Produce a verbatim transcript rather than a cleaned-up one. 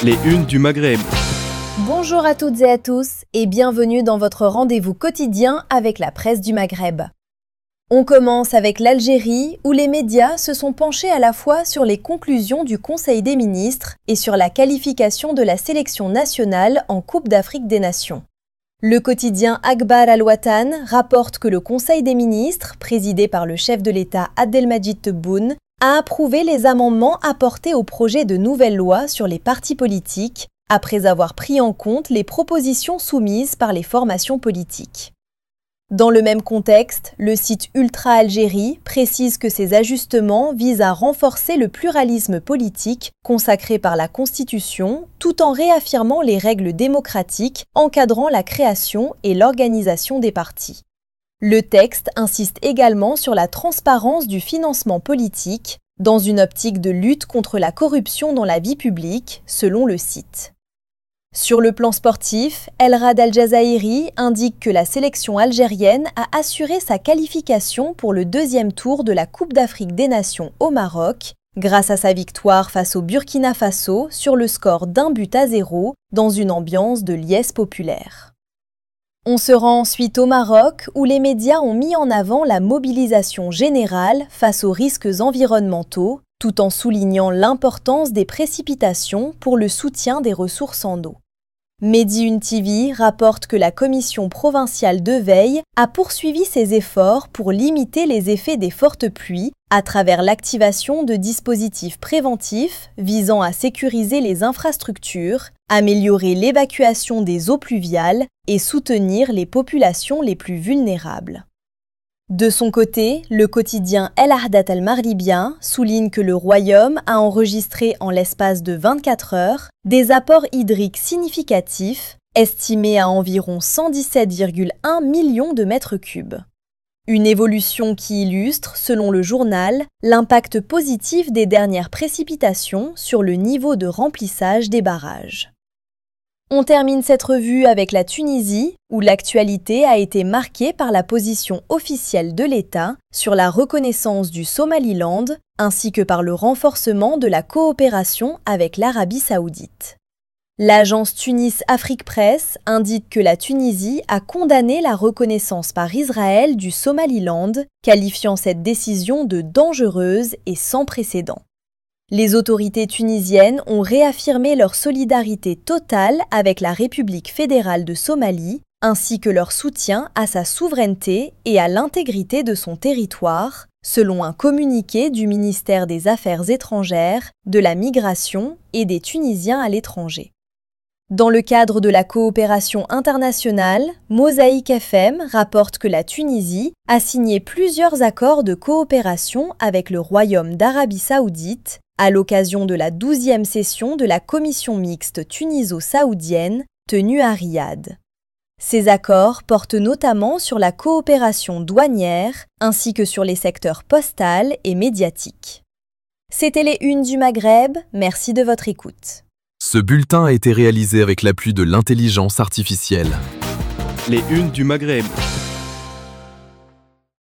Les unes du Maghreb. Bonjour à toutes et à tous et bienvenue dans votre rendez-vous quotidien avec la presse du Maghreb. On commence avec l'Algérie où les médias se sont penchés à la fois sur les conclusions du Conseil des ministres et sur la qualification de la sélection nationale en Coupe d'Afrique des Nations. Le quotidien Akhbar Al-Watan rapporte que le Conseil des ministres, présidé par le chef de l'État Abdelmadjid Tebboune, a approuvé les amendements apportés au projet de nouvelle loi sur les partis politiques, après avoir pris en compte les propositions soumises par les formations politiques. Dans le même contexte, le site Ultra Algérie précise que ces ajustements visent à renforcer le pluralisme politique consacré par la Constitution, tout en réaffirmant les règles démocratiques encadrant la création et l'organisation des partis. Le texte insiste également sur la transparence du financement politique, dans une optique de lutte contre la corruption dans la vie publique, selon le site. Sur le plan sportif, El Rad Al Jazairi indique que la sélection algérienne a assuré sa qualification pour le deuxième tour de la Coupe d'Afrique des Nations au Maroc, grâce à sa victoire face au Burkina Faso sur le score d'un but à zéro dans une ambiance de liesse populaire. On se rend ensuite au Maroc où les médias ont mis en avant la mobilisation générale face aux risques environnementaux, tout en soulignant l'importance des précipitations pour le soutien des ressources en eau. Medi une T V rapporte que la commission provinciale de veille a poursuivi ses efforts pour limiter les effets des fortes pluies à travers l'activation de dispositifs préventifs visant à sécuriser les infrastructures, améliorer l'évacuation des eaux pluviales et soutenir les populations les plus vulnérables. De son côté, le quotidien El Ahdat Al-Maghribien souligne que le royaume a enregistré en l'espace de vingt-quatre heures des apports hydriques significatifs, estimés à environ cent dix-sept virgule un millions de mètres cubes. Une évolution qui illustre, selon le journal, l'impact positif des dernières précipitations sur le niveau de remplissage des barrages. On termine cette revue avec la Tunisie, où l'actualité a été marquée par la position officielle de l'État sur la reconnaissance du Somaliland, ainsi que par le renforcement de la coopération avec l'Arabie saoudite. L'agence Tunis Afrique Presse indique que la Tunisie a condamné la reconnaissance par Israël du Somaliland, qualifiant cette décision de dangereuse et sans précédent. Les autorités tunisiennes ont réaffirmé leur solidarité totale avec la République fédérale de Somalie, ainsi que leur soutien à sa souveraineté et à l'intégrité de son territoire, selon un communiqué du ministère des Affaires étrangères, de la Migration et des Tunisiens à l'étranger. Dans le cadre de la coopération internationale, Mosaïque F M rapporte que la Tunisie a signé plusieurs accords de coopération avec le Royaume d'Arabie saoudite à l'occasion de la douzième session de la commission mixte tuniso-saoudienne tenue à Riyad. Ces accords portent notamment sur la coopération douanière ainsi que sur les secteurs postal et médiatique. C'était les Unes du Maghreb, merci de votre écoute. Ce bulletin a été réalisé avec l'appui de l'intelligence artificielle. Les unes du Maghreb.